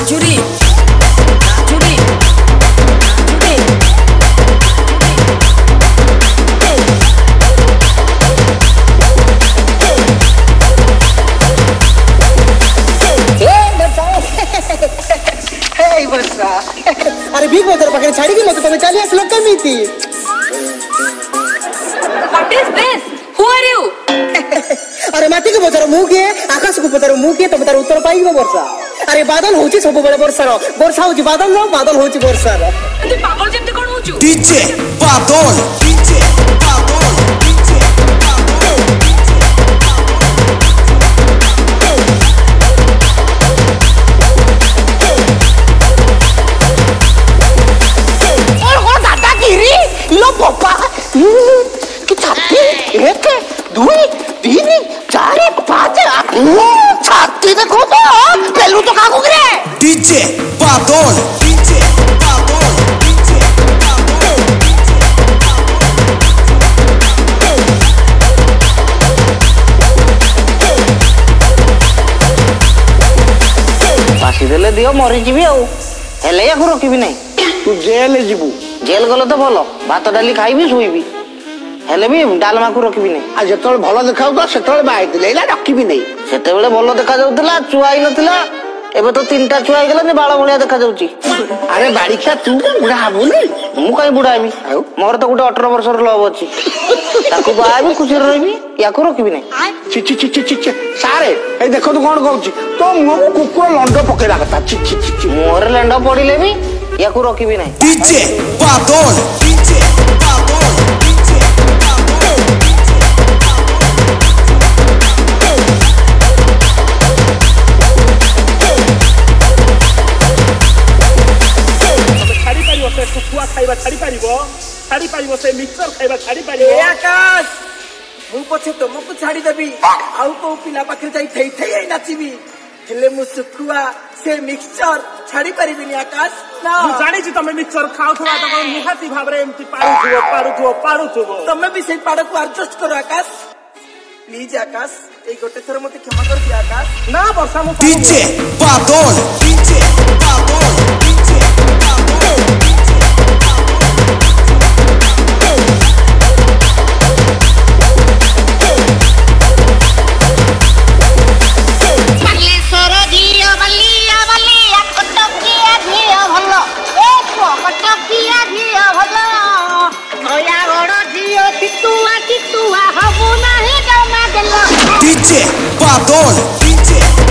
छुरी छुरी अरे बिग बजार पाखे छाड़ी मत तुम चली आस लोक केमिति What is this? Who are you? अरे माटी के बजार मु के आकाश को बजार मु के तुम तार उत्तर पाइबो वर्षा अरे बादल होची सब बेले वर्षा होची बादल होची वर्षा तू पागल जेमते कोन होचु DJ Badal DJ Badal DJ लो पप्पा कि छाती 1 2 3 4 5 छाती देखो तो पेलू तो कागो रे DJ Badal DJ Badal DJ Pasi देले दियो मरि जीवी आ हेले या को रखिबी नै तू जेल जीवू जेल गलो तो भलो भात डाली खाइबी सोइबी हेले भी डालमा को रखिबी नै आ जेतल भलो देखाउ तो सेतल बाई दिले एला रखिबी नै सेते बेले भलो देखा जाउतला चुआई नथिला एबे तो 3टा चुआई गेला ने बाळ भलिया देखा जाउची अरे बाड़ी खा तू बुढ़ा हबु नै मु काई बुढ़ा हेबी मोर तो गुटे 18 वर्ष रो लव अछि ताकू बाबी खुशी रहबी या को रखिबी नै छि छि छि छि छि सारे ए देखो तू कोन कहउची तो मुंह कुकुर लंडो पकेला कथा छि छि छि मोर लंडा पडिले भी या को रखिबी नै DJ Badal DJ Badal DJ छाड़ी पारिबो से मिक्सर खाइबा छाड़ी पारिबो ए आकाश मु पछे तुमको छाड़ी देबी आउ को पिला पाखे जाई थई थई नाचिबी हेले मु सुखुआ से मिक्सचर छाड़ी परिबिनी आकाश ना मु जानि छि तमे मिक्सर खाउथवा त कोन मुहाती भाबरे एमती पारुथुबो तमे भी से पाड़ को एडजस्ट करो आकाश प्लीज आकाश ए गोटे थर मते क्षमा कर दिया आकाश ना वर्षा मु DJ Badal DJ Badal DJ Badal DJ Badal DJ